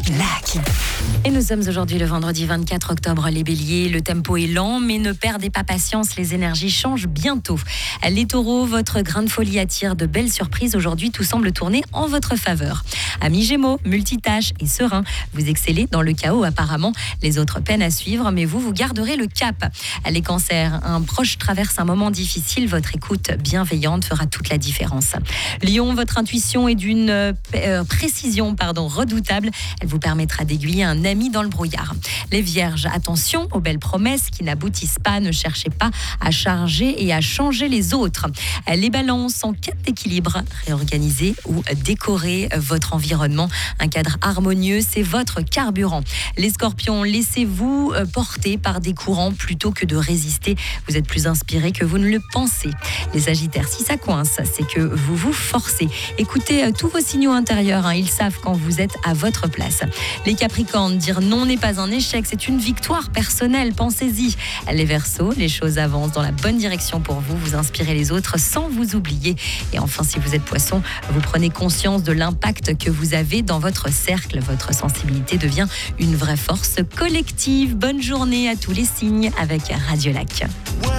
Lac. Et nous sommes aujourd'hui le vendredi 24 octobre. Les béliers, le tempo est lent, mais ne perdez pas patience, les énergies changent bientôt. Les taureaux, votre grain de folie attire de belles surprises. Aujourd'hui, tout semble tourner en votre faveur. Amis gémeaux, multitâches et sereins, vous excellez dans le chaos apparemment. Les autres peinent à suivre, mais vous garderez le cap. Les cancers, un proche traverse un moment difficile. Votre écoute bienveillante fera toute la différence. Lion, votre intuition est d'une précision redoutable. Elle vous permettra d'aiguiller un ami dans le brouillard. Les vierges, attention aux belles promesses qui n'aboutissent pas. Ne cherchez pas à charger et à changer les autres. Les balances, en quête d'équilibre, réorganisez ou décorez votre environnement. Un cadre harmonieux, c'est votre carburant. Les scorpions, laissez-vous porter par des courants plutôt que de résister. Vous êtes plus inspiré que vous ne le pensez. Les sagittaires, si ça coince, c'est que vous vous forcez. Écoutez tous vos signaux intérieurs, ils savent quand vous êtes à votre place. Les capricornes, dire non n'est pas un échec, c'est une victoire personnelle, pensez-y. Les verseaux, les choses avancent dans la bonne direction pour vous, vous inspirez les autres sans vous oublier. Et enfin, si vous êtes poisson, vous prenez conscience de l'impact que vous avez dans votre cercle. Votre sensibilité devient une vraie force collective. Bonne journée à tous les signes avec Radio Lac.